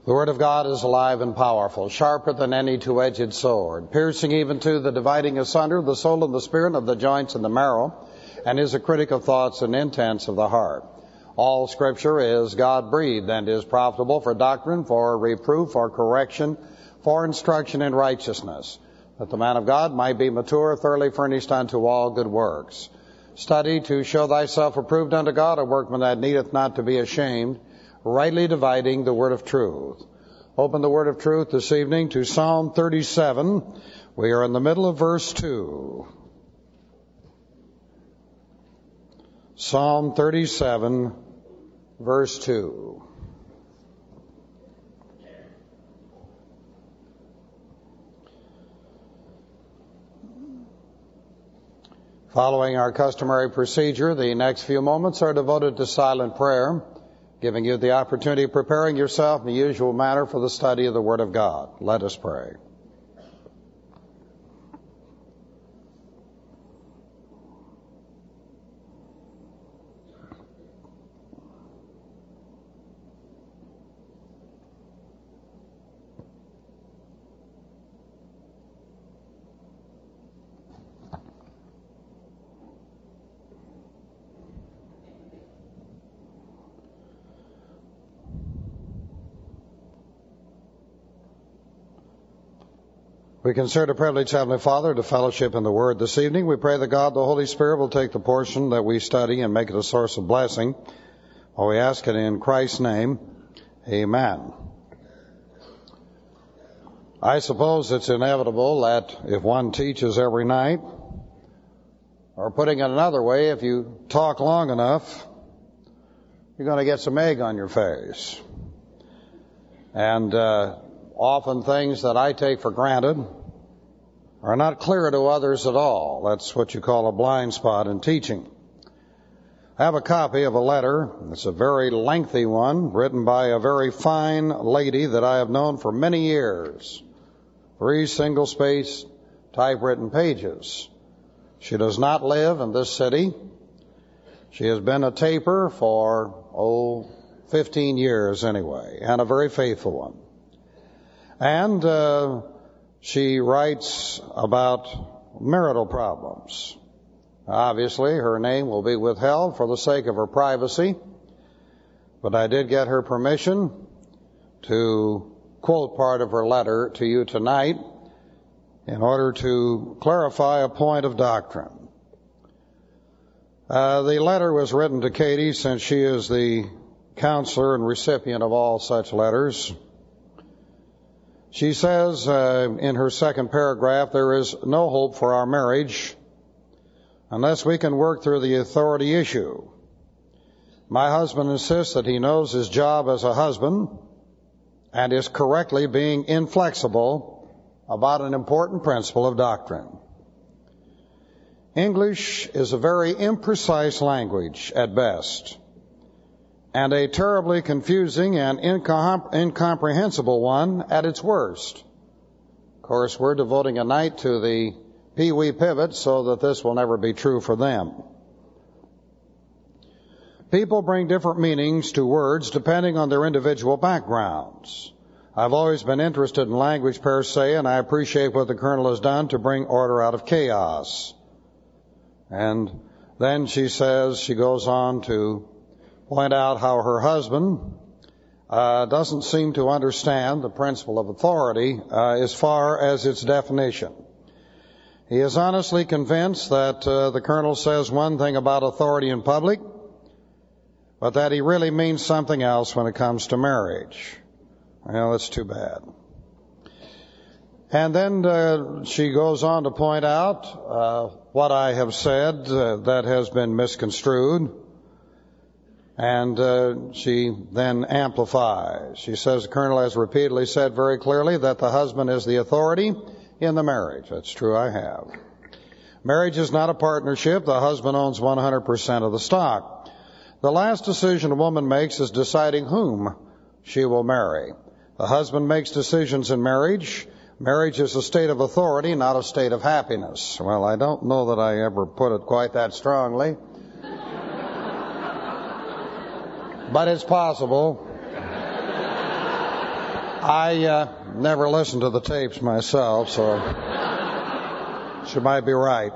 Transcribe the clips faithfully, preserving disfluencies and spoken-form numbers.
The Word of God is alive and powerful, sharper than any two-edged sword, piercing even to the dividing asunder of the soul and the spirit, of the joints and the marrow, and is a critic of thoughts and intents of the heart. All Scripture is God-breathed and is profitable for doctrine, for reproof, for correction, for instruction in righteousness, that the man of God might be mature, thoroughly furnished unto all good works. Study to show thyself approved unto God, a workman that needeth not to be ashamed, rightly dividing the word of truth. Open the word of truth this evening to Psalm thirty-seven. We are in the middle of verse two. Psalm thirty-seven, verse two. Following our customary procedure, the next few moments are devoted to silent prayer, giving you the opportunity of preparing yourself in the usual manner for the study of the Word of God. Let us pray. We consider the privilege, Heavenly Father, to fellowship in the Word this evening. We pray that God, the Holy Spirit, will take the portion that we study and make it a source of blessing. While we ask it in Christ's name, amen. I suppose it's inevitable that if one teaches every night, or putting it another way, if you talk long enough, you're going to get some egg on your face. And uh, often things that I take for granted are not clear to others at all. That's what you call a blind spot in teaching. I have a copy of a letter. It's a very lengthy one, written by a very fine lady that I have known for many years. Three single-spaced typewritten pages. She does not live in this city. She has been a taper for, oh, fifteen years anyway, and a very faithful one. And uh, she writes about marital problems. Obviously, her name will be withheld for the sake of her privacy, but I did get her permission to quote part of her letter to you tonight in order to clarify a point of doctrine. Uh, the letter was written to Katie since she is the counselor and recipient of all such letters. She says uh, in her second paragraph, there is no hope for our marriage unless we can work through the authority issue. My husband insists that he knows his job as a husband and is correctly being inflexible about an important principle of doctrine. English is a very imprecise language at best, and a terribly confusing and incom- incomprehensible one at its worst. Of course, we're devoting a night to the Pee Wee pivot so that this will never be true for them. People bring different meanings to words depending on their individual backgrounds. I've always been interested in language per se, and I appreciate what the Colonel has done to bring order out of chaos. And then she says, she goes on to point out how her husband uh, doesn't seem to understand the principle of authority uh, as far as its definition. He is honestly convinced that uh, the Colonel says one thing about authority in public, but that he really means something else when it comes to marriage. Well, that's too bad. And then uh, she goes on to point out uh, what I have said uh, that has been misconstrued. And uh, she then amplifies. She says the Colonel has repeatedly said very clearly that the husband is the authority in the marriage. That's true, I have. Marriage is not a partnership. The husband owns one hundred percent of the stock. The last decision a woman makes is deciding whom she will marry. The husband makes decisions in marriage. Marriage is a state of authority, not a state of happiness. Well, I don't know that I ever put it quite that strongly. But it's possible. I uh, never listened to the tapes myself, so she might be right.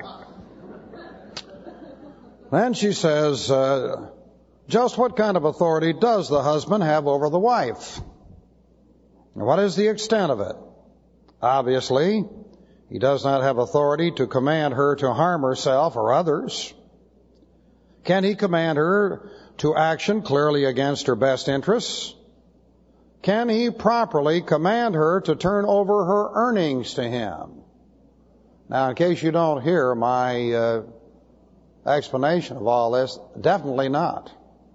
Then she says, uh, just what kind of authority does the husband have over the wife? What is the extent of it? Obviously, he does not have authority to command her to harm herself or others. Can he command her to action clearly against her best interests? Can he properly command her to turn over her earnings to him? Now, in case you don't hear my uh, explanation of all this, definitely not.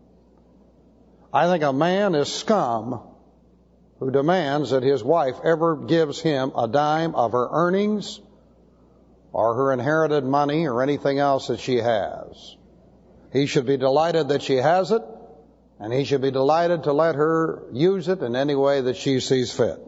I think a man is scum who demands that his wife ever gives him a dime of her earnings or her inherited money or anything else that she has. He should be delighted that she has it, and he should be delighted to let her use it in any way that she sees fit.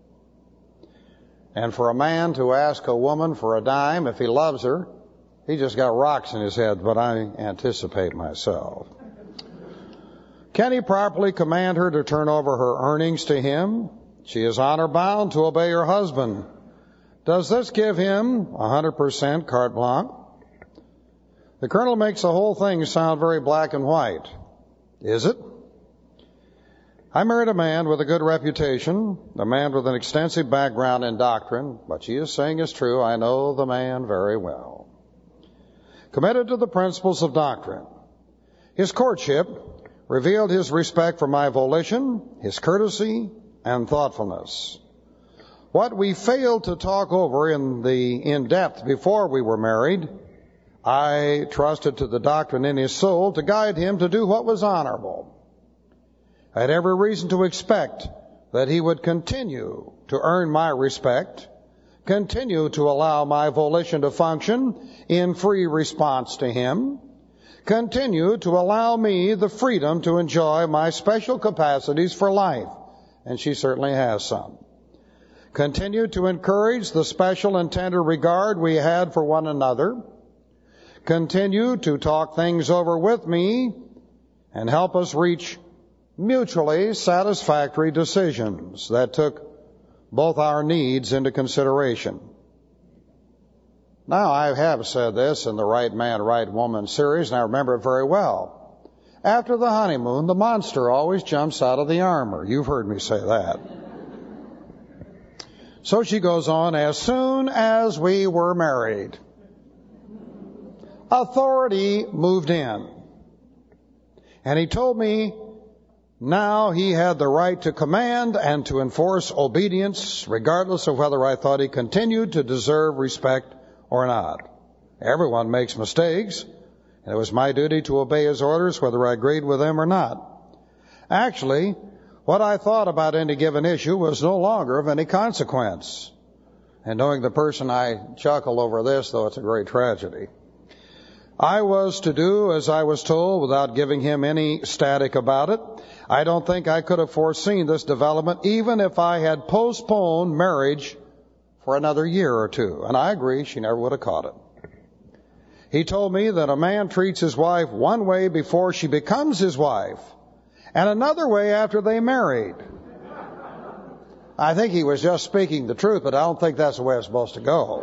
And for a man to ask a woman for a dime if he loves her, he just got rocks in his head, but I anticipate myself. Can he properly command her to turn over her earnings to him? She is honor bound to obey her husband. Does this give him one hundred percent carte blanche? The Colonel makes the whole thing sound very black and white. Is it? I married a man with a good reputation, a man with an extensive background in doctrine. What she is saying is true. I know the man very well. Committed to the principles of doctrine. His courtship revealed his respect for my volition, his courtesy, and thoughtfulness. What we failed to talk over in the in depth before we were married, I trusted to the doctrine in his soul to guide him to do what was honorable. I had every reason to expect that he would continue to earn my respect, continue to allow my volition to function in free response to him, continue to allow me the freedom to enjoy my special capacities for life, and she certainly has some. Continue to encourage the special and tender regard we had for one another. Continue to talk things over with me and help us reach mutually satisfactory decisions that took both our needs into consideration. Now, I have said this in the Right Man, Right Woman series, and I remember it very well. After the honeymoon, the monster always jumps out of the armor. You've heard me say that. So she goes on, as soon as we were married, authority moved in. And he told me now he had the right to command and to enforce obedience, regardless of whether I thought he continued to deserve respect or not. Everyone makes mistakes, and it was my duty to obey his orders whether I agreed with them or not. Actually, what I thought about any given issue was no longer of any consequence. And knowing the person, I chuckle over this, though it's a great tragedy. I was to do as I was told without giving him any static about it. I don't think I could have foreseen this development even if I had postponed marriage for another year or two. And I agree, she never would have caught it. He told me that a man treats his wife one way before she becomes his wife, and another way after they married. I think he was just speaking the truth, but I don't think that's the way it's supposed to go.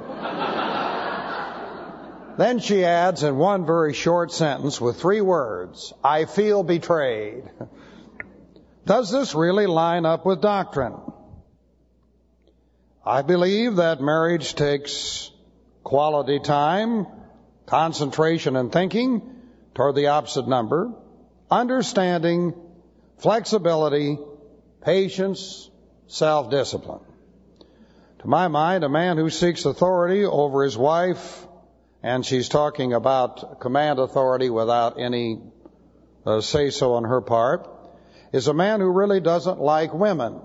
Then she adds in one very short sentence with three words, I feel betrayed. Does this really line up with doctrine? I believe that marriage takes quality time, concentration and thinking toward the opposite number, understanding, flexibility, patience, self-discipline. To my mind, a man who seeks authority over his wife, and she's talking about command authority without any uh, say-so on her part, is a man who really doesn't like women.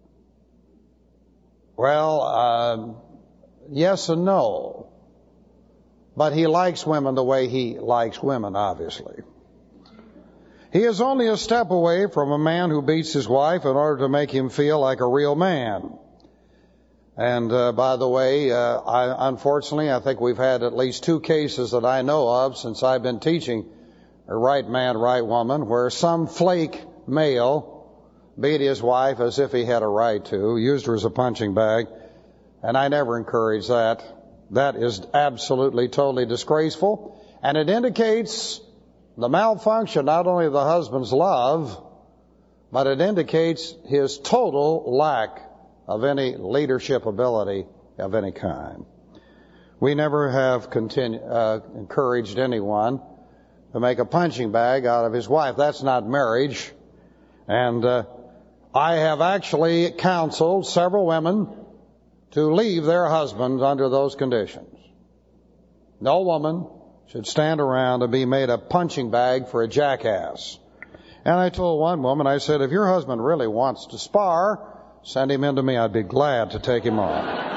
Well, uh, yes and no. But he likes women the way he likes women, obviously. He is only a step away from a man who beats his wife in order to make him feel like a real man. And uh, by the way, uh, I, unfortunately, I think we've had at least two cases that I know of since I've been teaching a right man, right woman, where some flake male beat his wife as if he had a right to, used her as a punching bag, and I never encourage that. That is absolutely, totally disgraceful, and it indicates the malfunction not only of the husband's love, but it indicates his total lack of any leadership ability of any kind. We never have continu- uh, encouraged anyone to make a punching bag out of his wife. That's not marriage. And uh, I have actually counseled several women to leave their husbands under those conditions. No woman should stand around and be made a punching bag for a jackass. And I told one woman, I said, if your husband really wants to spar, send him in to me. I'd be glad to take him on.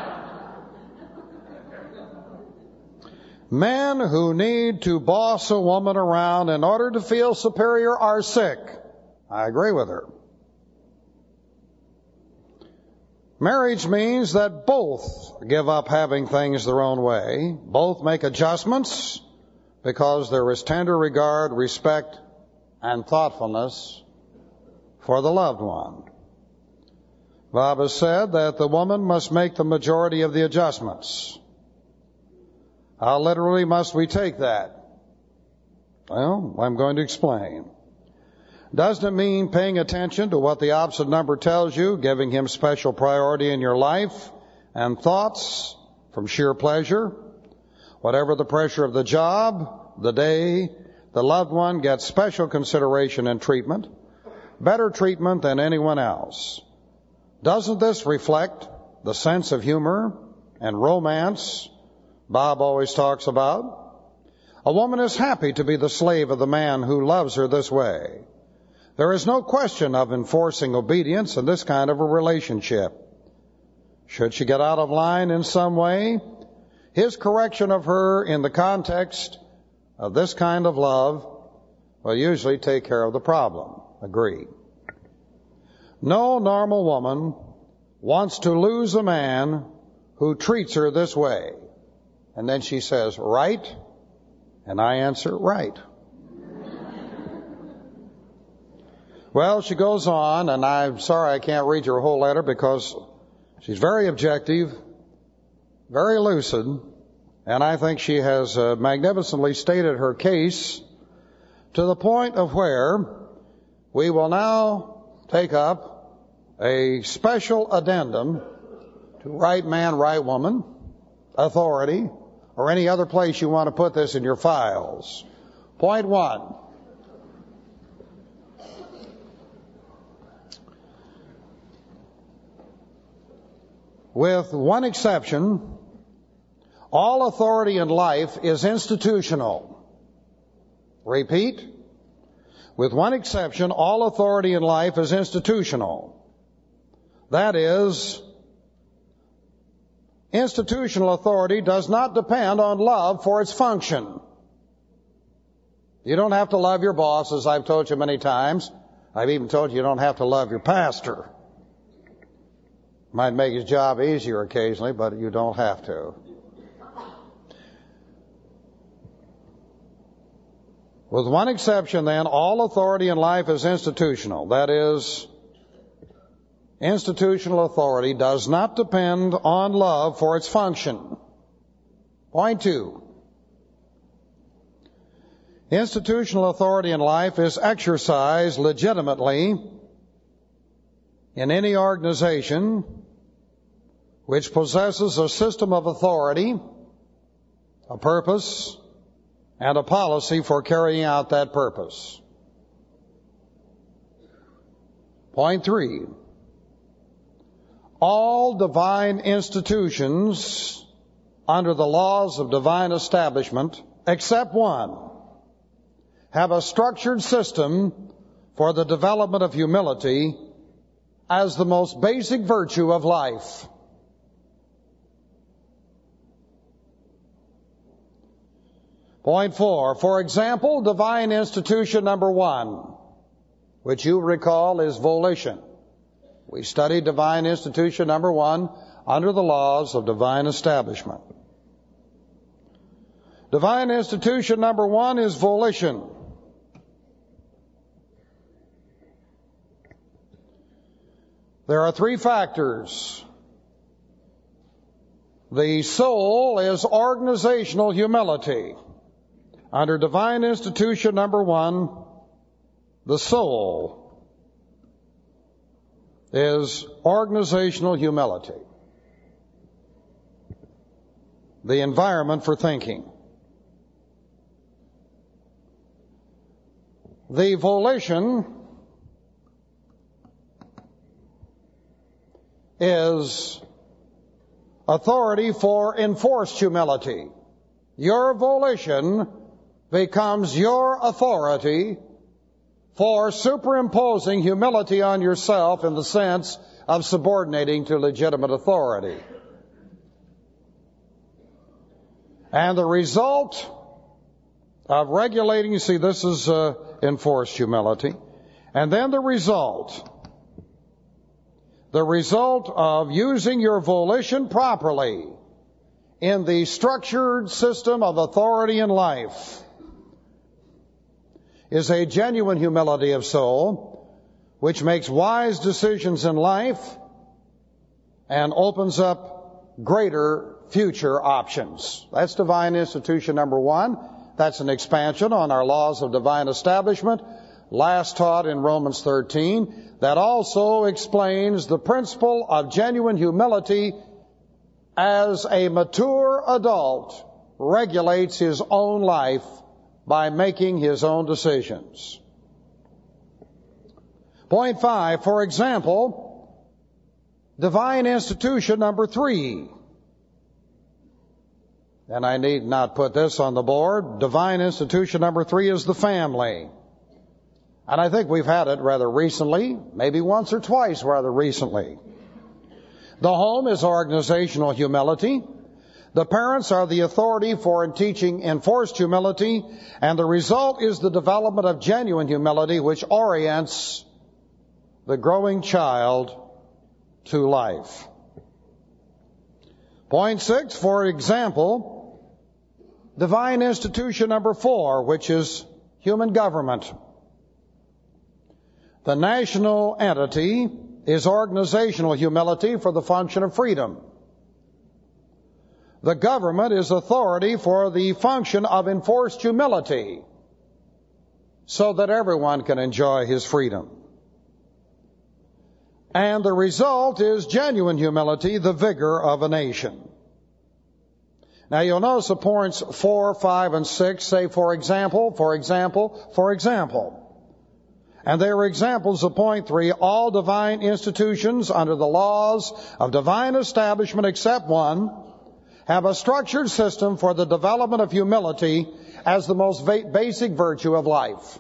Men who need to boss a woman around in order to feel superior are sick. I agree with her. Marriage means that both give up having things their own way. Both make adjustments because there is tender regard, respect, and thoughtfulness for the loved one. Bob has said that the woman must make the majority of the adjustments. How literally must we take that? Well, I'm going to explain. Doesn't it mean paying attention to what the opposite number tells you, giving him special priority in your life and thoughts from sheer pleasure? Whatever the pressure of the job, the day, the loved one gets special consideration and treatment, better treatment than anyone else. Doesn't this reflect the sense of humor and romance Bob always talks about? A woman is happy to be the slave of the man who loves her this way. There is no question of enforcing obedience in this kind of a relationship. Should she get out of line in some way, his correction of her in the context of this kind of love will usually take care of the problem. Agreed. No normal woman wants to lose a man who treats her this way. And then she says, right? And I answer, right. Well, she goes on, and I'm sorry I can't read your whole letter because she's very objective, very lucid, and I think she has uh, magnificently stated her case to the point of where we will now take up a special addendum to right man, right woman, authority, or any other place you want to put this in your files. Point one. With one exception, all authority in life is institutional. Repeat. With one exception, all authority in life is institutional. That is, institutional authority does not depend on love for its function. You don't have to love your boss, as I've told you many times. I've even told you you don't have to love your pastor. Might make his job easier occasionally, but you don't have to. With one exception, then, all authority in life is institutional. That is, institutional authority does not depend on love for its function. Point two. Institutional authority in life is exercised legitimately in any organization which possesses a system of authority, a purpose, and a policy for carrying out that purpose. Point three. All divine institutions under the laws of divine establishment, except one, have a structured system for the development of humility as the most basic virtue of life. Point four. For example, divine institution number one, which you recall is volition. We studied divine institution number one under the laws of divine establishment. Divine institution number one is volition. There are three factors. The soul is organizational humility. Under divine institution number one, the soul is organizational humility. The environment for thinking. The volition is authority for enforced humility. Your volition becomes your authority for superimposing humility on yourself in the sense of subordinating to legitimate authority. And the result of regulating, you see, this is uh, enforced humility. And then the result, the result of using your volition properly in the structured system of authority in life is a genuine humility of soul, which makes wise decisions in life and opens up greater future options. That's divine institution number one. That's an expansion on our laws of divine establishment, last taught in Romans thirteen. That also explains the principle of genuine humility as a mature adult regulates his own life by making his own decisions. Point five, for example, divine institution number three. And I need not put this on the board. Divine institution number three is the family. And I think we've had it rather recently, maybe once or twice rather recently. The home is organizational humility. The parents are the authority for teaching enforced humility, and the result is the development of genuine humility, which orients the growing child to life. Point six, for example, divine institution number four, which is human government. The national entity is organizational humility for the function of freedom. The government is authority for the function of enforced humility so that everyone can enjoy his freedom. And the result is genuine humility, the vigor of a nation. Now you'll notice the points four, five, and six say, for example, for example, for example. And they are examples of point three. All divine institutions under the laws of divine establishment except one have a structured system for the development of humility as the most basic virtue of life.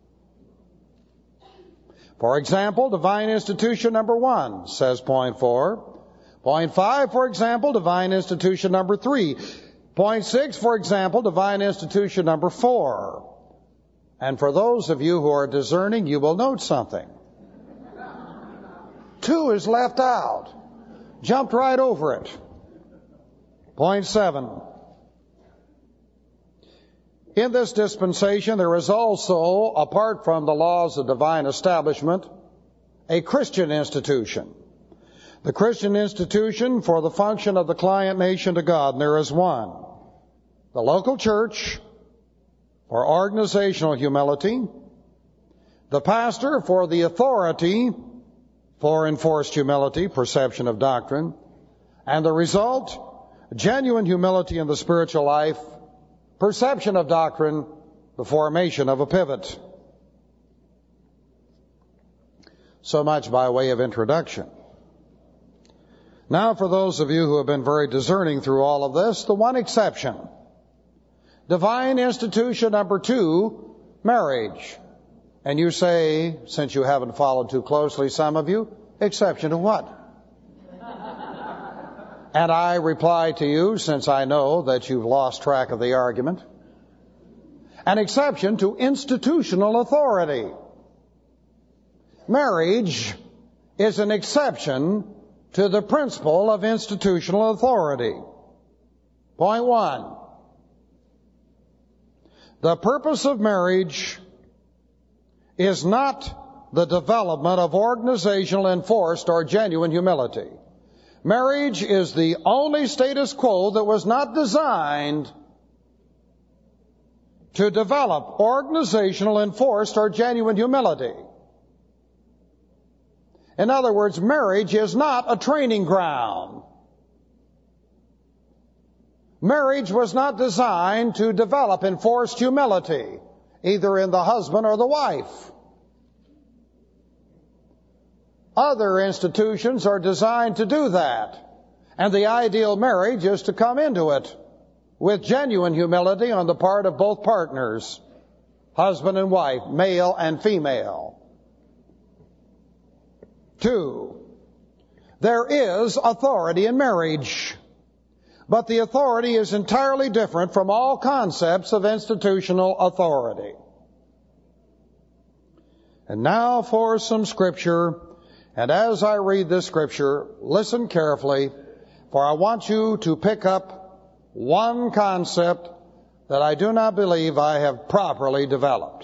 For example, divine institution number one, says point four. Point five, for example, divine institution number three. Point six, for example, divine institution number four. And for those of you who are discerning, you will note something. Two is left out. Jumped right over it. Point seven. In this dispensation, there is also, apart from the laws of divine establishment, a Christian institution. The Christian institution for the function of the client nation to God, and there is one. The local church for organizational humility. The pastor for the authority for enforced humility, perception of doctrine. And the result, genuine humility in the spiritual life, perception of doctrine, the formation of a pivot. So much by way of introduction. Now for those of you who have been very discerning through all of this, the one exception. Divine institution number two, marriage. And you say, since you haven't followed too closely, some of you, exception to what? And I reply to you, since I know that you've lost track of the argument, an exception to institutional authority. Marriage is an exception to the principle of institutional authority. Point one. The purpose of marriage is not the development of organizational enforced or genuine humility. Marriage is the only status quo that was not designed to develop organizational enforced or genuine humility. In other words, marriage is not a training ground. Marriage was not designed to develop enforced humility, either in the husband or the wife. Other institutions are designed to do that, and the ideal marriage is to come into it with genuine humility on the part of both partners, husband and wife, male and female. Two, there is authority in marriage, but the authority is entirely different from all concepts of institutional authority. And now for some scripture, and as I read this scripture, listen carefully, for I want you to pick up one concept that I do not believe I have properly developed.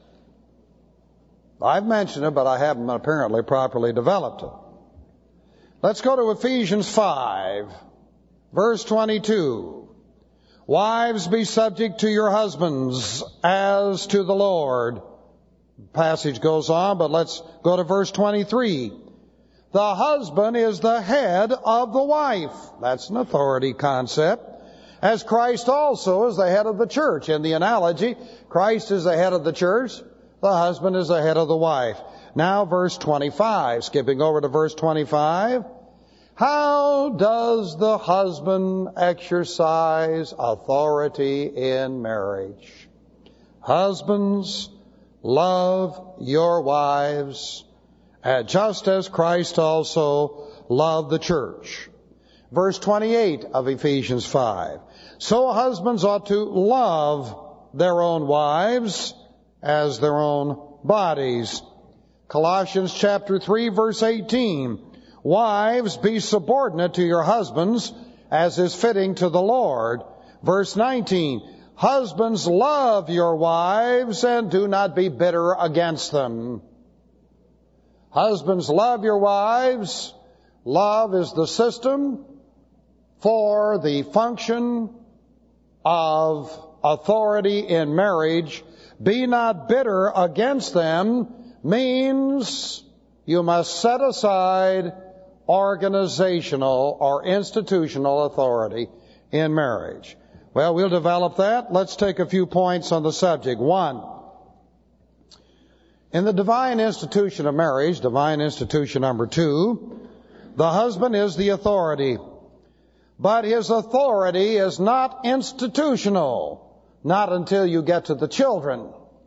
I've mentioned it, but I haven't apparently properly developed it. Let's go to Ephesians five, verse twenty-two. Wives, be subject to your husbands as to the Lord. The passage goes on, but let's go to verse twenty-three. The husband is the head of the wife. That's an authority concept. As Christ also is the head of the church. In the analogy, Christ is the head of the church, the husband is the head of the wife. Now verse twenty-five, skipping over to verse twenty-five. How does the husband exercise authority in marriage? Husbands, love your wives, just as Christ also loved the church. Verse twenty-eight of Ephesians five. So husbands ought to love their own wives as their own bodies. Colossians chapter three, verse eighteen. Wives, be subordinate to your husbands as is fitting to the Lord. Verse nineteen. Husbands, love your wives and do not be bitter against them. Husbands, love your wives. Love is the system for the function of authority in marriage. Be not bitter against them means you must set aside organizational or institutional authority in marriage. Well, we'll develop that. Let's take a few points on the subject. One, in the divine institution of marriage, divine institution number two, the husband is the authority. But his authority is not institutional, not until you get to the children.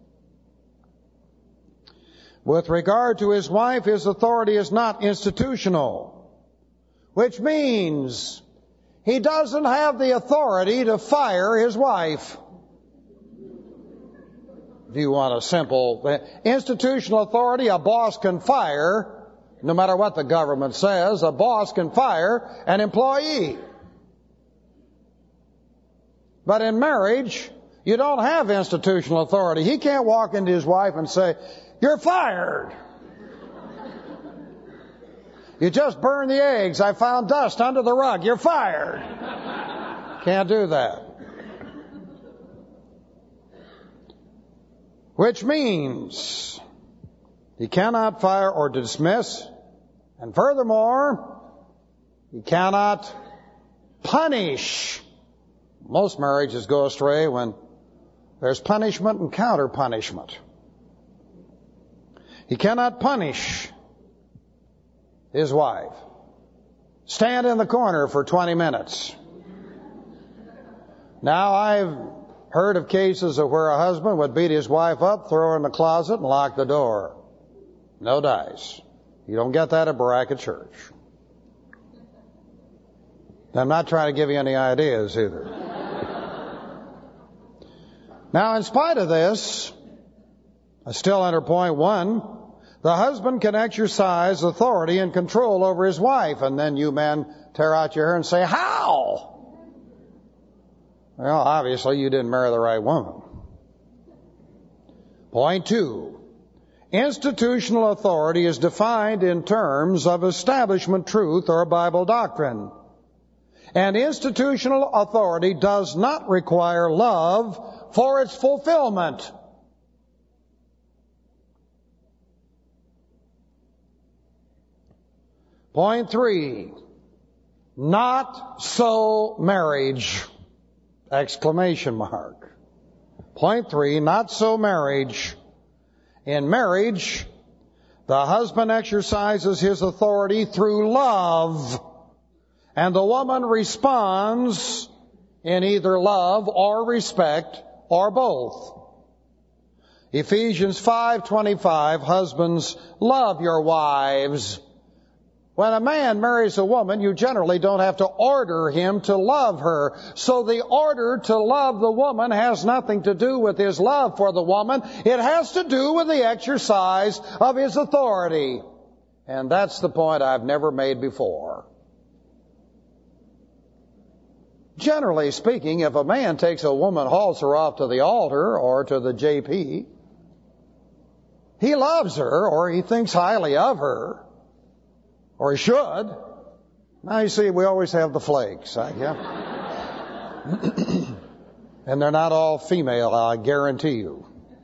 With regard to his wife, his authority is not institutional, which means he doesn't have the authority to fire his wife. If you want a simple institutional authority, a boss can fire, no matter what the government says, a boss can fire an employee. But in marriage, you don't have institutional authority. He can't walk into his wife and say, "You're fired. You just burned the eggs. I found dust under the rug. You're fired." Can't do that. Which means he cannot fire or dismiss. And furthermore, he cannot punish. Most marriages go astray when there's punishment and counter-punishment. He cannot punish his wife. Stand in the corner for twenty minutes. Now, I've heard of cases of where a husband would beat his wife up, throw her in the closet, and lock the door. No dice. You don't get that at Baraka Church. I'm not trying to give you any ideas either. Now, in spite of this, I still enter point one. The husband can exercise authority and control over his wife. And then you men tear out your hair and say, how? Well, obviously you didn't marry the right woman. Point two. Institutional authority is defined in terms of establishment truth or Bible doctrine. And institutional authority does not require love for its fulfillment. Point three, not so marriage, exclamation mark. Point three, not so marriage. In marriage, the husband exercises his authority through love, and the woman responds in either love or respect or both. Ephesians five twenty-five, husbands, love your wives. When a man marries a woman, you generally don't have to order him to love her. So the order to love the woman has nothing to do with his love for the woman. It has to do with the exercise of his authority. And that's the point I've never made before. Generally speaking, if a man takes a woman, hauls her off to the altar or to the J P, he loves her or he thinks highly of her. Or he should. Now you see, we always have the flakes. Right? Yeah. And they're not all female, I guarantee you.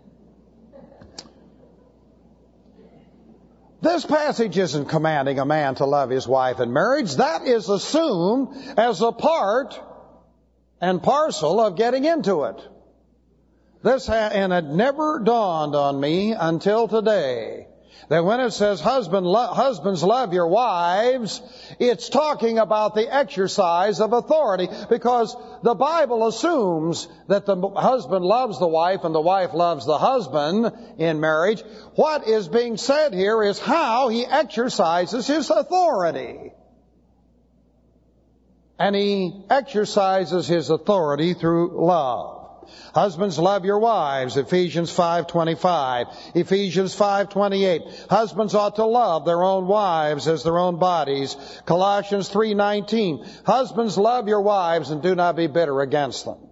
This passage isn't commanding a man to love his wife in marriage. That is assumed as a part and parcel of getting into it. This ha- and it never dawned on me until today that when it says husband, lo- husbands love your wives, it's talking about the exercise of authority, because the Bible assumes that the husband loves the wife and the wife loves the husband in marriage. What is being said here is how he exercises his authority. And he exercises his authority through love. Husbands, love your wives, Ephesians five twenty-five. Ephesians five twenty-eight. Husbands ought to love their own wives as their own bodies, Colossians three nineteen. Husbands, love your wives and do not be bitter against them.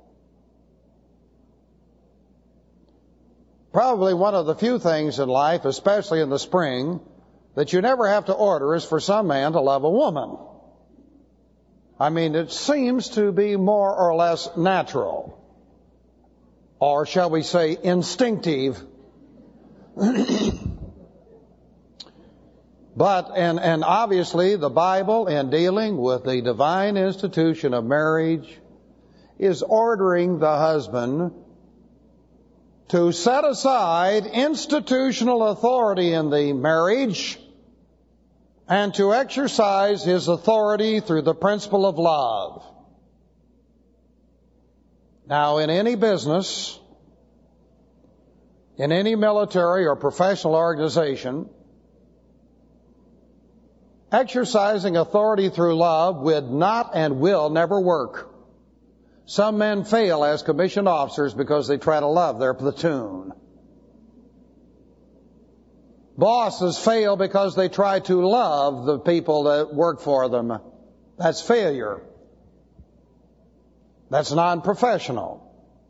Probably one of the few things in life, especially in the spring, that you never have to order is for some man to love a woman. I mean, it seems to be more or less natural. Or shall we say instinctive. But, and, and obviously the Bible, in dealing with the divine institution of marriage, is ordering the husband to set aside institutional authority in the marriage and to exercise his authority through the principle of love. Now, in any business, in any military or professional organization, exercising authority through love would not and will never work. Some men fail as commissioned officers because they try to love their platoon. Bosses fail because they try to love the people that work for them. That's failure. That's non-professional.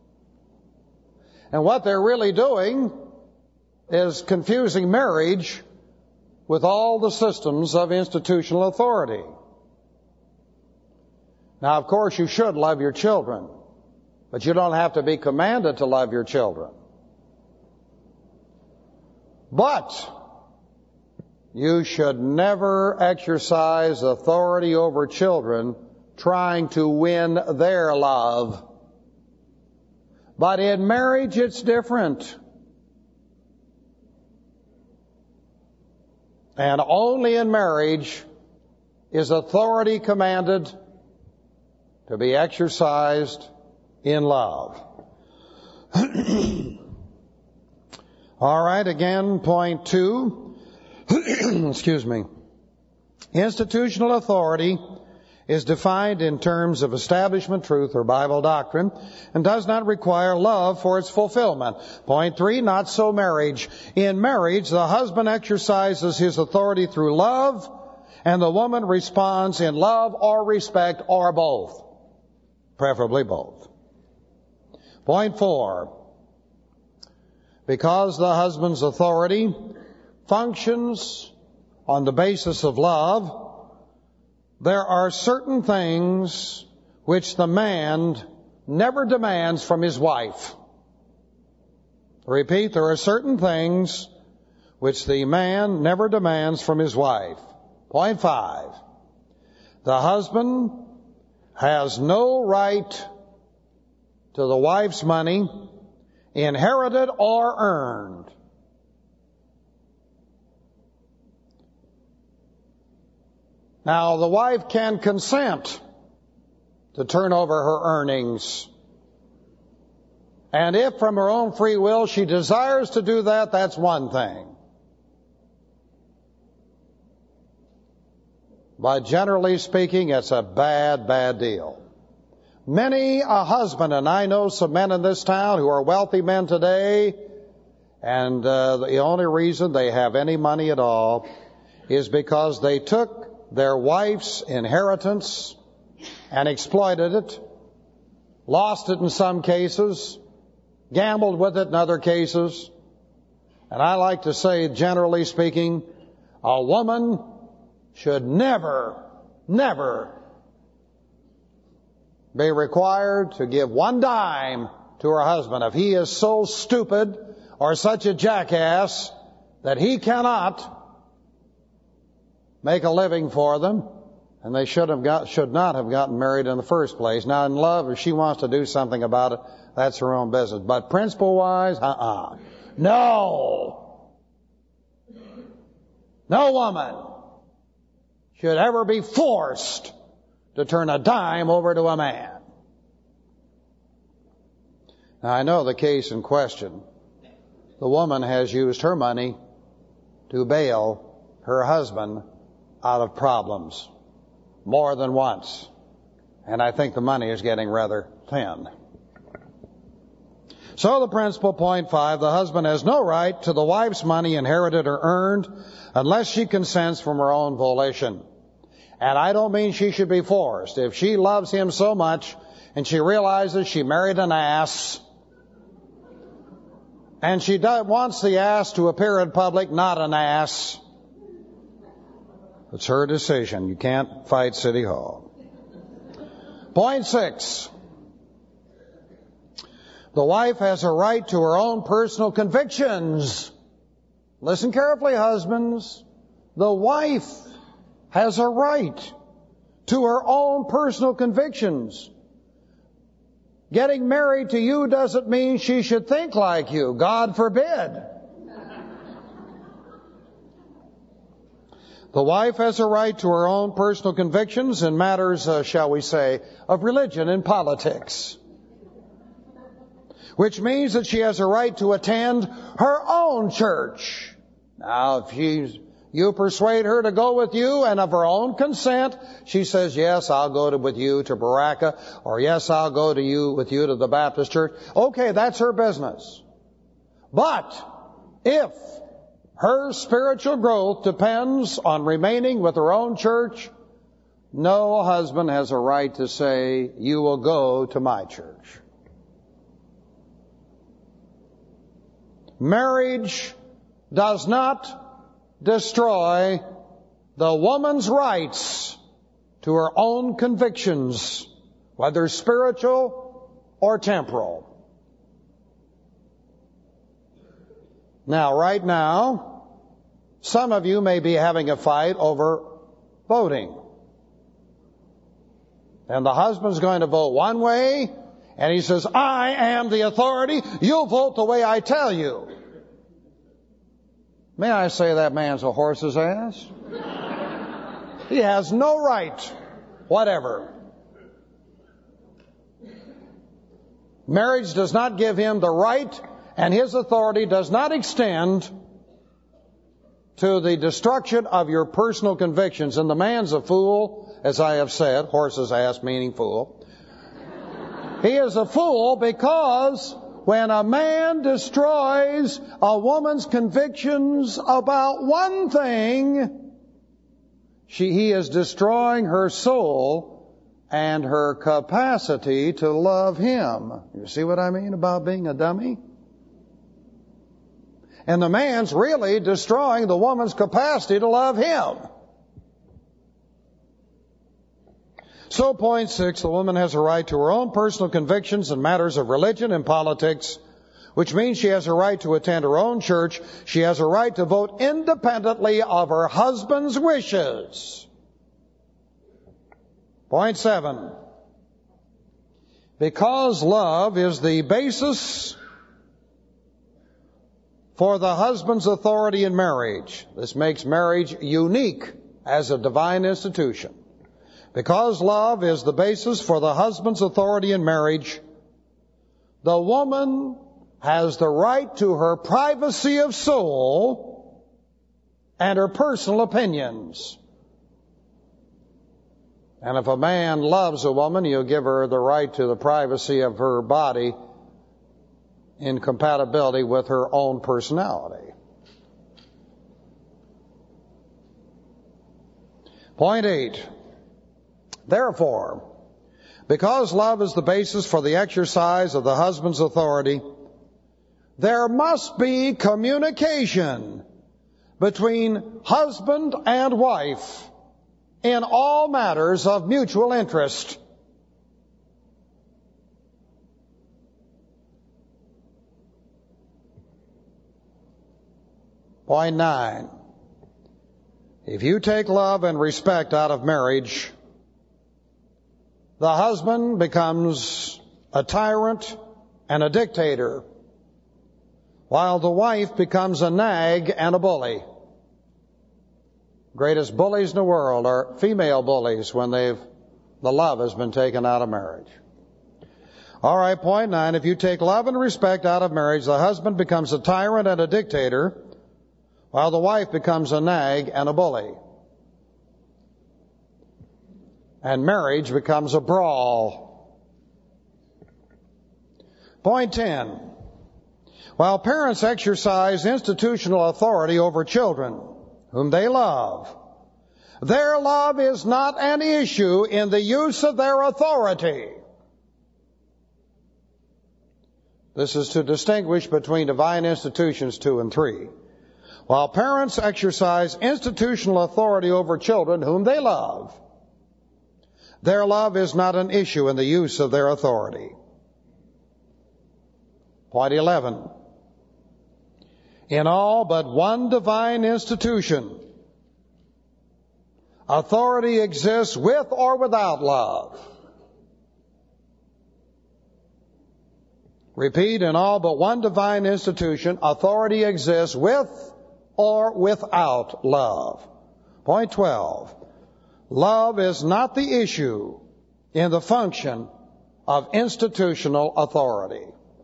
And what they're really doing is confusing marriage with all the systems of institutional authority. Now, of course, you should love your children, but you don't have to be commanded to love your children. But you should never exercise authority over children trying to win their love. But in marriage, it's different. And only in marriage is authority commanded to be exercised in love. All right, again, point two. Excuse me. Institutional authority is defined in terms of establishment truth or Bible doctrine and does not require love for its fulfillment. Point three, not so marriage. In marriage, the husband exercises his authority through love, and the woman responds in love or respect or both. Preferably both. Point four, because the husband's authority functions on the basis of love, there are certain things which the man never demands from his wife. Repeat, there are certain things which the man never demands from his wife. Point five. The husband has no right to the wife's money, inherited or earned. Now, the wife can consent to turn over her earnings. And if from her own free will she desires to do that, that's one thing. But generally speaking, it's a bad, bad deal. Many a husband, and I know some men in this town who are wealthy men today, and uh, the only reason they have any money at all is because they took their wife's inheritance and exploited it, lost it in some cases, gambled with it in other cases. And I like to say, generally speaking, a woman should never, never be required to give one dime to her husband if he is so stupid or such a jackass that he cannot make a living for them, and they should have got, should not have gotten married in the first place. Now, in love, if she wants to do something about it, that's her own business. But principle-wise, uh-uh. No! No woman should ever be forced to turn a dime over to a man. Now, I know the case in question. The woman has used her money to bail her husband out of problems more than once. And I think the money is getting rather thin. So the principle, point five, the husband has no right to the wife's money inherited or earned unless she consents from her own volition. And I don't mean she should be forced. If she loves him so much and she realizes she married an ass and she does, wants the ass to appear in public not an ass, it's her decision. You can't fight City Hall. Point six. The wife has a right to her own personal convictions. Listen carefully, husbands. The wife has a right to her own personal convictions. Getting married to you doesn't mean she should think like you. God forbid. The wife has a right to her own personal convictions in matters, uh, shall we say, of religion and politics. Which means that she has a right to attend her own church. Now, if she's, you persuade her to go with you, and of her own consent, she says, yes, I'll go to, with you to Baraka, or yes, I'll go to you with you to the Baptist church. Okay, that's her business. But if her spiritual growth depends on remaining with her own church, no husband has a right to say, you will go to my church. Marriage does not destroy the woman's rights to her own convictions, whether spiritual or temporal. Now, right now, some of you may be having a fight over voting. And the husband's going to vote one way, and he says, I am the authority. You'll vote the way I tell you. May I say that man's a horse's ass? He has no right whatever. Marriage does not give him the right, and his authority does not extend to the destruction of your personal convictions. And the man's a fool, as I have said, horse's ass meaning fool. He is a fool because when a man destroys a woman's convictions about one thing, she, he is destroying her soul and her capacity to love him. You see what I mean about being a dummy? And the man's really destroying the woman's capacity to love him. So, point six, the woman has a right to her own personal convictions in matters of religion and politics, which means she has a right to attend her own church. She has a right to vote independently of her husband's wishes. Point seven, because love is the basis for the husband's authority in marriage. This makes marriage unique as a divine institution. Because love is the basis for the husband's authority in marriage, the woman has the right to her privacy of soul and her personal opinions. And if a man loves a woman, he'll give her the right to the privacy of her body in compatibility with her own personality. Point eight. Therefore, because love is the basis for the exercise of the husband's authority, there must be communication between husband and wife in all matters of mutual interest. Point nine. If you take love and respect out of marriage, the husband becomes a tyrant and a dictator, while the wife becomes a nag and a bully. Greatest bullies in the world are female bullies when they've the love has been taken out of marriage. All right, point nine. If you take love and respect out of marriage, the husband becomes a tyrant and a dictator, while the wife becomes a nag and a bully. And marriage becomes a brawl. Point ten. While parents exercise institutional authority over children whom they love, their love is not an issue in the use of their authority. This is to distinguish between divine institutions two and three. While parents exercise institutional authority over children whom they love, their love is not an issue in the use of their authority. Point eleven. In all but one divine institution, authority exists with or without love. Repeat, in all but one divine institution, authority exists with or without love. Point twelve. Love is not the issue in the function of institutional authority.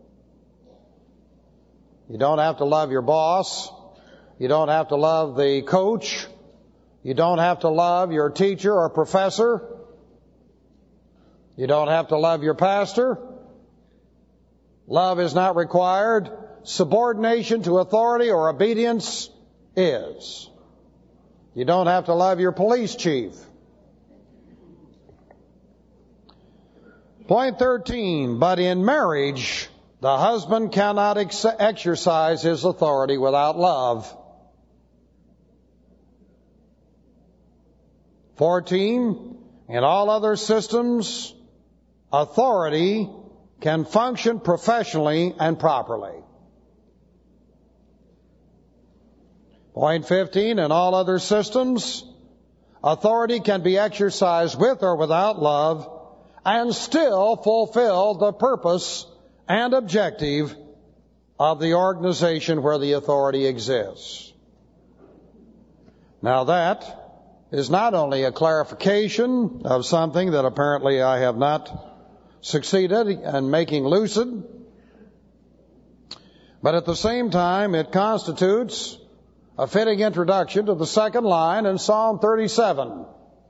You don't have to love your boss. You don't have to love the coach. You don't have to love your teacher or professor. You don't have to love your pastor. Love is not required. Subordination to authority or obedience is. You don't have to love your police chief. Point thirteen, but in marriage, the husband cannot ex- exercise his authority without love. fourteen, in all other systems, authority can function professionally and properly. Point fifteen, in all other systems, authority can be exercised with or without love and still fulfill the purpose and objective of the organization where the authority exists. Now that is not only a clarification of something that apparently I have not succeeded in making lucid, but at the same time it constitutes a fitting introduction to the second line in Psalm thirty-seven.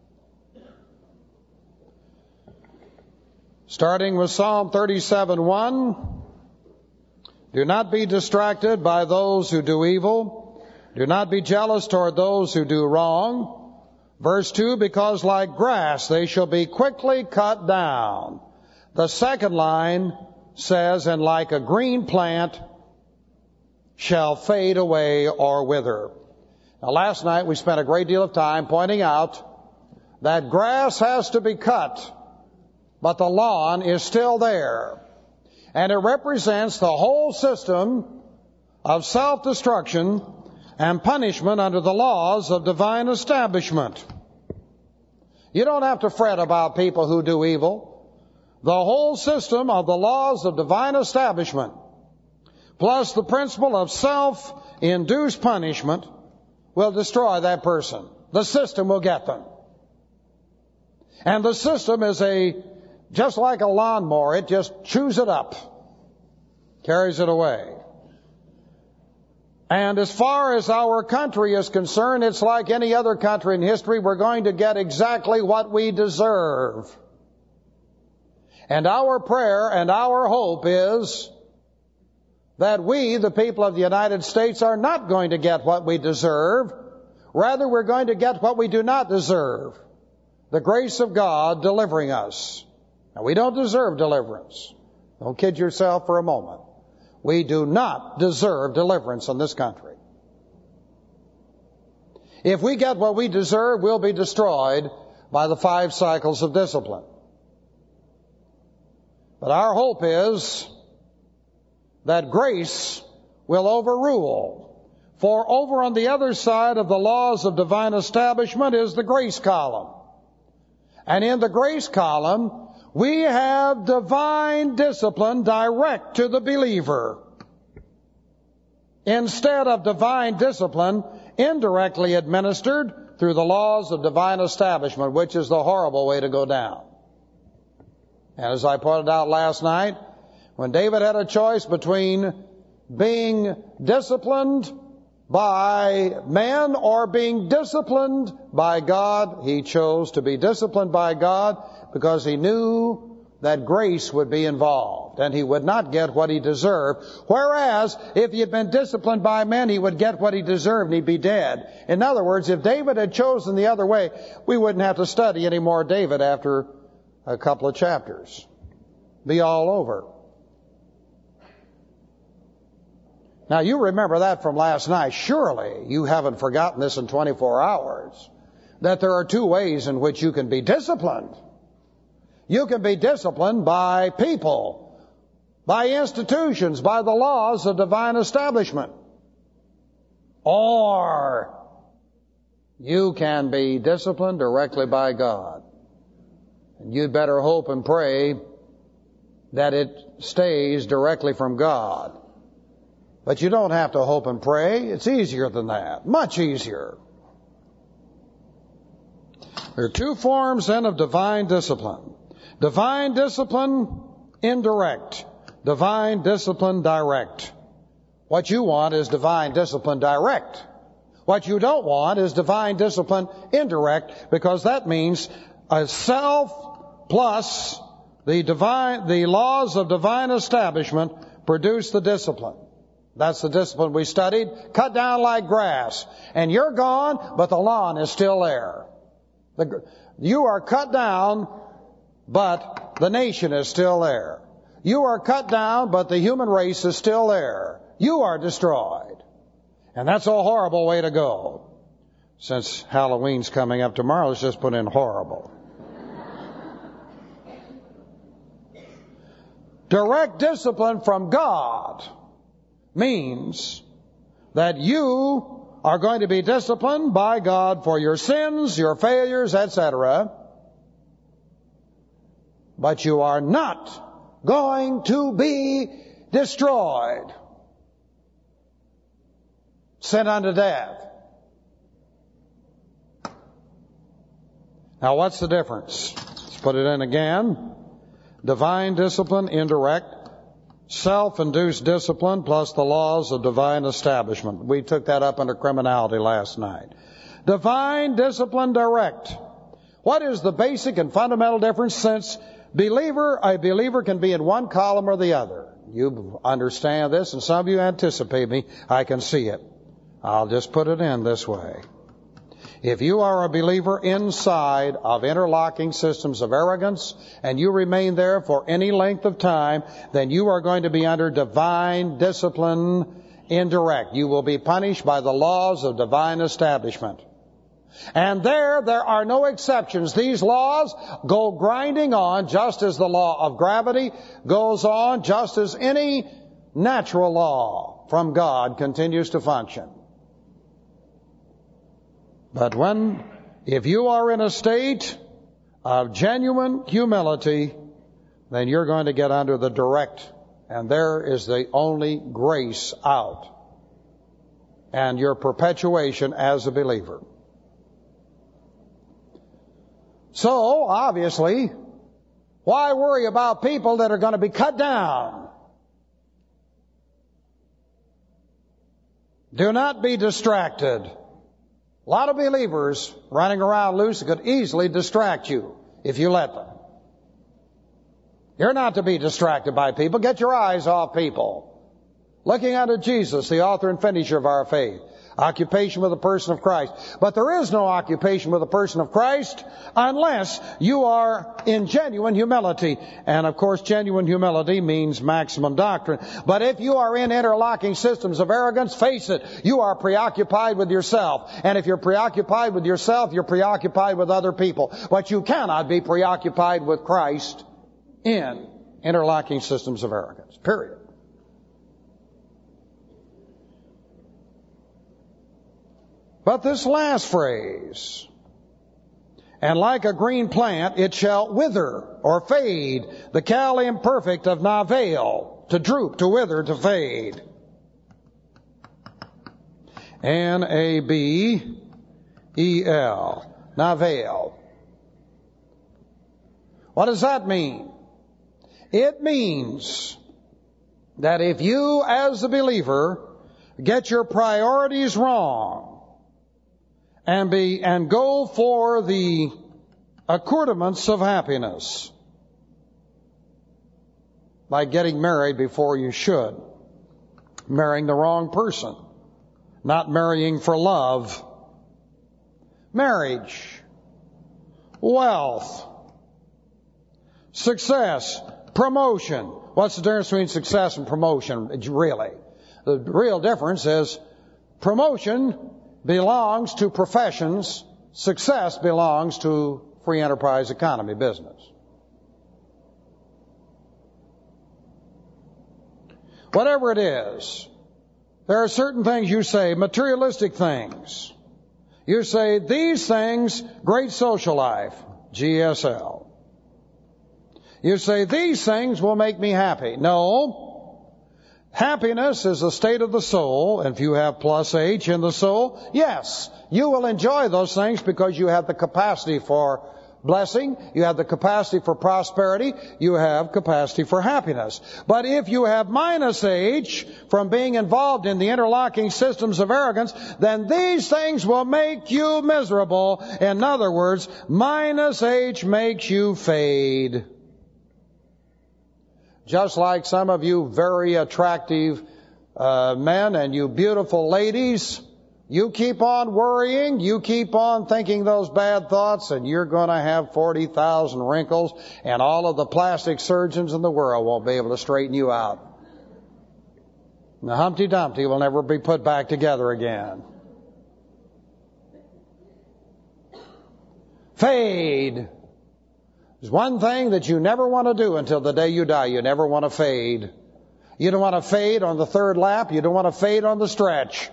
Starting with Psalm thirty-seven one, do not be distracted by those who do evil. Do not be jealous toward those who do wrong. Verse two, because like grass they shall be quickly cut down. The second line says, and like a green plant shall fade away or wither. Now, last night we spent a great deal of time pointing out that grass has to be cut, but the lawn is still there. And it represents the whole system of self-destruction and punishment under the laws of divine establishment. You don't have to fret about people who do evil. The whole system of the laws of divine establishment, plus the principle of self-induced punishment, will destroy that person. The system will get them. And the system is a, just like a lawnmower, it just chews it up, carries it away. And as far as our country is concerned, it's like any other country in history. We're going to get exactly what we deserve. And our prayer and our hope is that we, the people of the United States, are not going to get what we deserve. Rather, we're going to get what we do not deserve. The grace of God delivering us. Now, we don't deserve deliverance. Don't kid yourself for a moment. We do not deserve deliverance in this country. If we get what we deserve, we'll be destroyed by the five cycles of discipline. But our hope is that grace will overrule. For over on the other side of the laws of divine establishment is the grace column. And in the grace column, we have divine discipline direct to the believer, instead of divine discipline indirectly administered through the laws of divine establishment, which is the horrible way to go down. And as I pointed out last night, when David had a choice between being disciplined by men or being disciplined by God, he chose to be disciplined by God because he knew that grace would be involved and he would not get what he deserved. Whereas, if he had been disciplined by men, he would get what he deserved and he'd be dead. In other words, if David had chosen the other way, we wouldn't have to study any more David after a couple of chapters. Be all over. Now, you remember that from last night. Surely you haven't forgotten this in twenty-four hours, that there are two ways in which you can be disciplined. You can be disciplined by people, by institutions, by the laws of divine establishment. Or you can be disciplined directly by God. And you'd better hope and pray that it stays directly from God. But you don't have to hope and pray. It's easier than that. Much easier. There are two forms then of divine discipline. Divine discipline, indirect. Divine discipline, direct. What you want is divine discipline, direct. What you don't want is divine discipline, indirect, because that means a self plus the divine, the laws of divine establishment produce the discipline. That's the discipline we studied. Cut down like grass. And you're gone, but the lawn is still there. The, you are cut down, but the nation is still there. You are cut down, but the human race is still there. You are destroyed. And that's a horrible way to go. Since Halloween's coming up tomorrow, let's just put in horrible. Direct discipline from God means that you are going to be disciplined by God for your sins, your failures, et cetera. But you are not going to be destroyed, sent unto death. Now, what's the difference? Let's put it in again. Divine discipline, indirect. Self-induced discipline plus the laws of divine establishment. We took that up under criminality last night. Divine discipline, direct. What is the basic and fundamental difference? Since believer, a believer can be in one column or the other. You understand this, and some of you anticipate me. I can see it. I'll just put it in this way. If you are a believer inside of interlocking systems of arrogance and you remain there for any length of time, then you are going to be under divine discipline indirect. You will be punished by the laws of divine establishment. And there, there are no exceptions. These laws go grinding on just as the law of gravity goes on, just as any natural law from God continues to function. But when, if you are in a state of genuine humility, then you're going to get under the direct, and there is the only grace out, and your perpetuation as a believer. So, obviously, why worry about people that are going to be cut down? Do not be distracted. A lot of believers running around loose could easily distract you if you let them. You're not to be distracted by people. Get your eyes off people. Looking unto Jesus, the author and finisher of our faith. Occupation with the person of Christ. But there is no occupation with the person of Christ unless you are in genuine humility. And of course, genuine humility means maximum doctrine. But if you are in interlocking systems of arrogance, face it, you are preoccupied with yourself. And if you're preoccupied with yourself, you're preoccupied with other people. But you cannot be preoccupied with Christ in interlocking systems of arrogance. Period. But this last phrase, and like a green plant, it shall wither or fade, the cal imperfect of navail, to droop, to wither, to fade. N A B E L, navail. What does that mean? It means that if you, as a believer, get your priorities wrong, and be and go for the accoutrements of happiness, like getting married before you should, marrying the wrong person, not marrying for love, marriage, wealth, success, promotion. What's the difference between success and promotion, really? The real difference is promotion belongs to professions. Success belongs to free enterprise economy business. Whatever it is, there are certain things you say, materialistic things. You say, these things, great social life, G S L. You say, these things will make me happy. No. Happiness is a state of the soul, and if you have plus H in the soul, yes, you will enjoy those things because you have the capacity for blessing, you have the capacity for prosperity, you have capacity for happiness. But if you have minus H from being involved in the interlocking systems of arrogance, then these things will make you miserable. In other words, minus H makes you fade. Just like some of you very attractive uh, men and you beautiful ladies, you keep on worrying, you keep on thinking those bad thoughts, and you're going to have forty thousand wrinkles, and all of the plastic surgeons in the world won't be able to straighten you out. And the Humpty Dumpty will never be put back together again. Fade. There's one thing that you never want to do until the day you die. You never want to fade. You don't want to fade on the third lap. You don't want to fade on the stretch.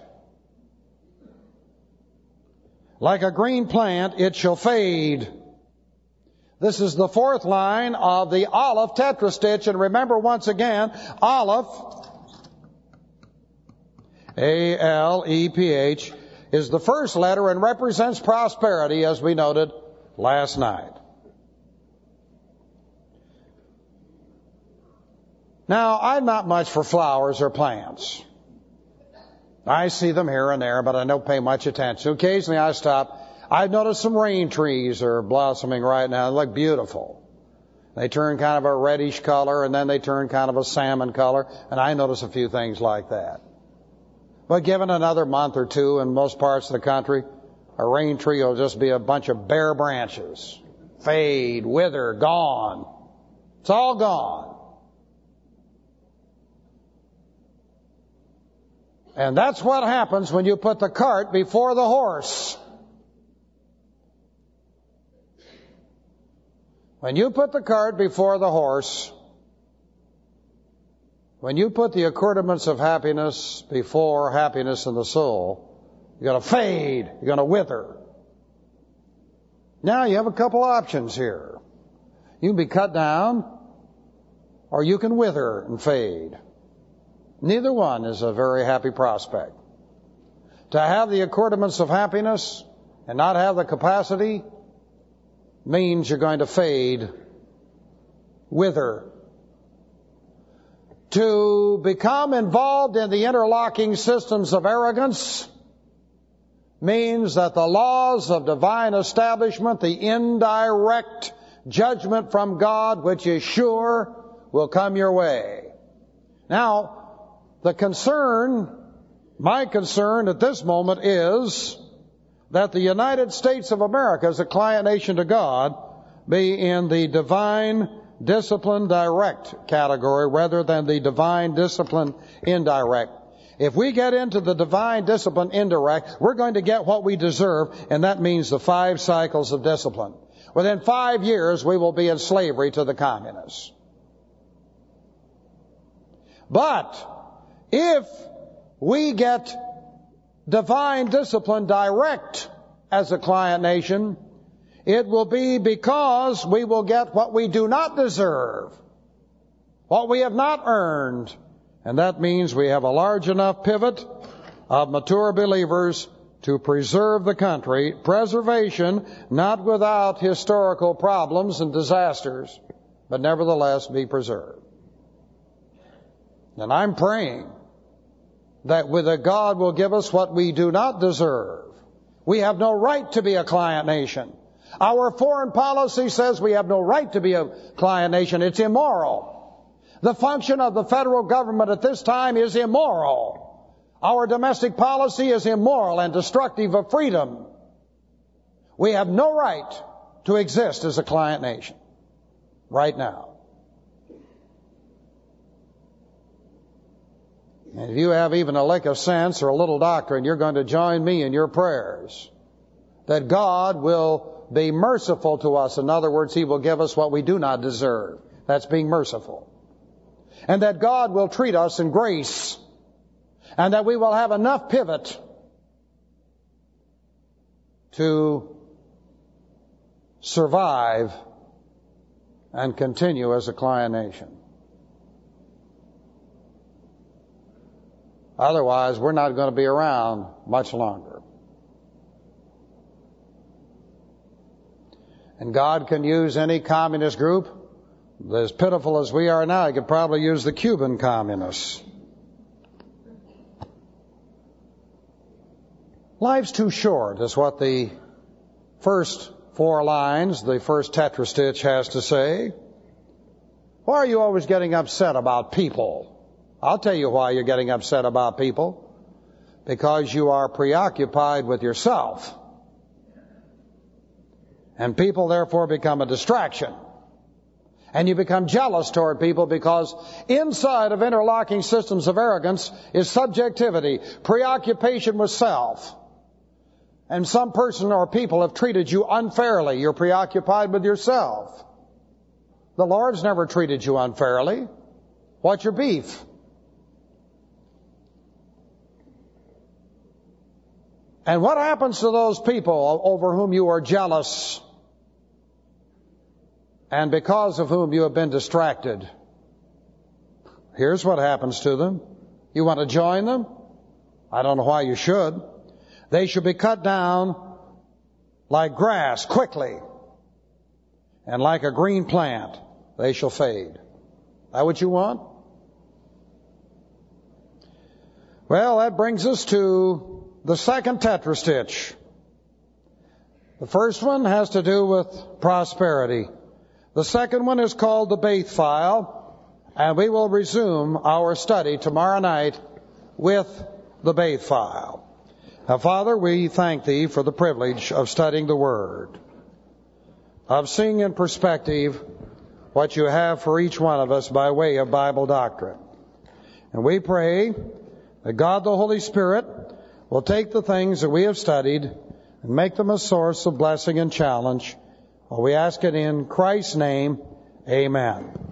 Like a green plant, it shall fade. This is the fourth line of the Aleph tetrastitch. And remember once again, Aleph, A L E P H, is the first letter and represents prosperity, as we noted last night. Now, I'm not much for flowers or plants. I see them here and there, but I don't pay much attention. Occasionally I stop. I've noticed some rain trees are blossoming right now. They look beautiful. They turn kind of a reddish color, and then they turn kind of a salmon color, and I notice a few things like that. But given another month or two in most parts of the country, a rain tree will just be a bunch of bare branches. Fade, wither, gone. It's all gone. And that's what happens when you put the cart before the horse. When you put the cart before the horse, when you put the accoutrements of happiness before happiness in the soul, you're going to fade, you're going to wither. Now you have a couple options here. You can be cut down, or you can wither and fade. Neither one is a very happy prospect. To have the accoutrements of happiness and not have the capacity means you're going to fade, wither. To become involved in the interlocking systems of arrogance means that the laws of divine establishment, the indirect judgment from God, which is sure, will come your way. Now, the concern, my concern at this moment is that the United States of America, as a client nation to God, be in the divine discipline direct category rather than the divine discipline indirect. If we get into the divine discipline indirect, we're going to get what we deserve, and that means the five cycles of discipline. Within five years, we will be in slavery to the communists. But if we get divine discipline direct as a client nation, it will be because we will get what we do not deserve, what we have not earned. And that means we have a large enough pivot of mature believers to preserve the country. Preservation, not without historical problems and disasters, but nevertheless be preserved. And I'm praying that with a God will give us what we do not deserve. We have no right to be a client nation. Our foreign policy says we have no right to be a client nation. It's immoral. The function of the federal government at this time is immoral. Our domestic policy is immoral and destructive of freedom. We have no right to exist as a client nation right now. And if you have even a lick of sense or a little doctrine, you're going to join me in your prayers that God will be merciful to us. In other words, He will give us what we do not deserve. That's being merciful. And that God will treat us in grace. And that we will have enough pivot to survive and continue as a client nation. Otherwise, we're not going to be around much longer. And God can use any communist group. As pitiful as we are now, He could probably use the Cuban communists. Life's too short is what the first four lines, the first tetrastitch has to say. Why are you always getting upset about people? I'll tell you why you're getting upset about people. Because you are preoccupied with yourself. And people therefore become a distraction. And you become jealous toward people because inside of interlocking systems of arrogance is subjectivity, preoccupation with self. And some person or people have treated you unfairly. You're preoccupied with yourself. The Lord's never treated you unfairly. What's your beef? And what happens to those people over whom you are jealous and because of whom you have been distracted? Here's what happens to them. You want to join them? I don't know why you should. They should be cut down like grass quickly. And like a green plant, they shall fade. Is that what you want? Well, that brings us to the second tetrastitch. The first one has to do with prosperity. The second one is called the Baith file, and we will resume our study tomorrow night with the Baith file. Now, Father, we thank Thee for the privilege of studying the Word, of seeing in perspective what You have for each one of us by way of Bible doctrine. And we pray that God the Holy Spirit will take the things that we have studied and make them a source of blessing and challenge. Well, we ask it in Christ's name. Amen.